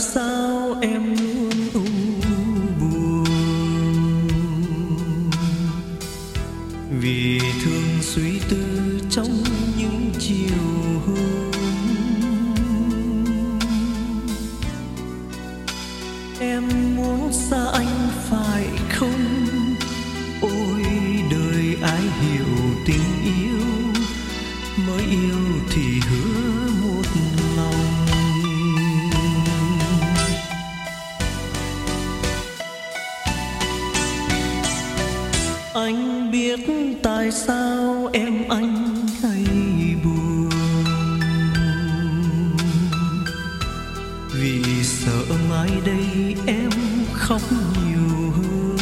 sao em luôn u buồn? Vì thương suy tư trong những chiều hôm, em muốn xa anh phải không? Ôi đời ai hiểu tình yêu, mới yêu thì hứa một lòng. Anh biết tại sao em anh hay buồn, vì sợ mai đây em khóc nhiều hơn.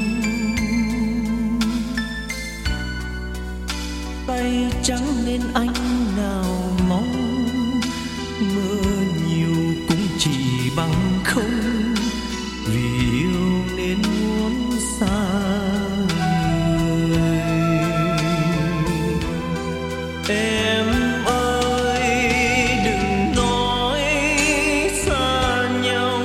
Tay trắng nên anh nào mong, mưa nhiều cũng chỉ bằng không, vì yêu nên muốn xa người. Em ơi đừng nói xa nhau,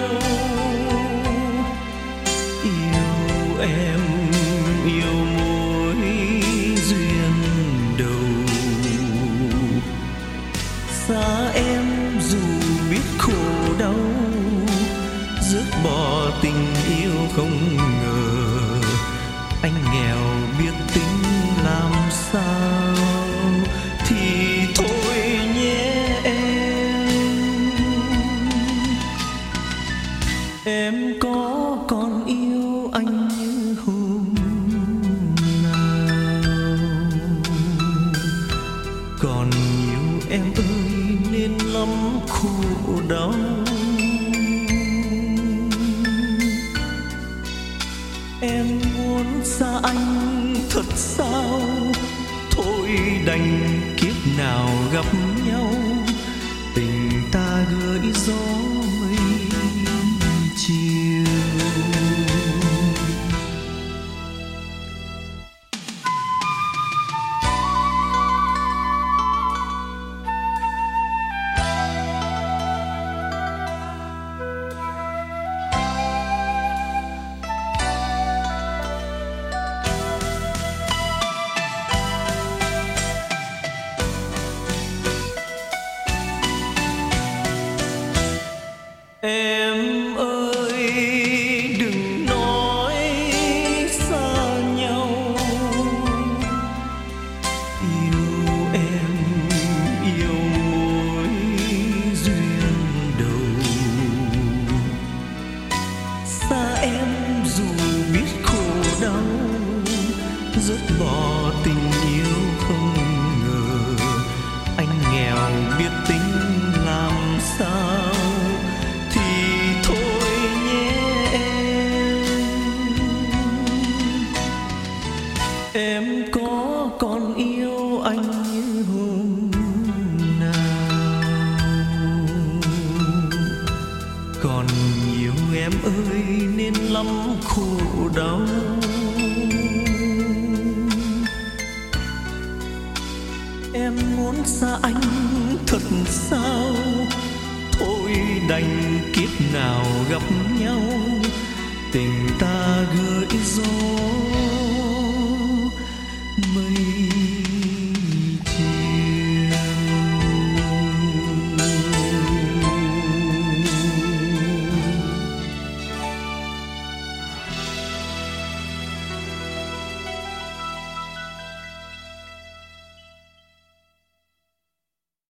yêu em yêu mối duyên đầu. Xa em dù biết khổ đau, dứt bỏ tình yêu không ngờ. Anh nghèo biết tính làm sao, thì thôi nhé em. Em có còn yêu anh như hôm nào? Còn nhiều em ơi nên lắm khổ đau. Em muốn xa anh thật sao? Thôi đành kiếp nào gặp nhau, tình ta gửi gió mây chiều. Em ơi đừng nói xa nhau, yêu em yêu mối duyên đầu. Xa em dù biết khổ đau, dứt bỏ tình yêu không ngờ. Anh nghèo biết tính làm sao, em có còn yêu anh như hôm nào? Còn nhiều em ơi nên lắm khổ đau. Em muốn xa anh thật sao? Thôi đành kiếp nào gặp nhau, tình ta gửi gió mây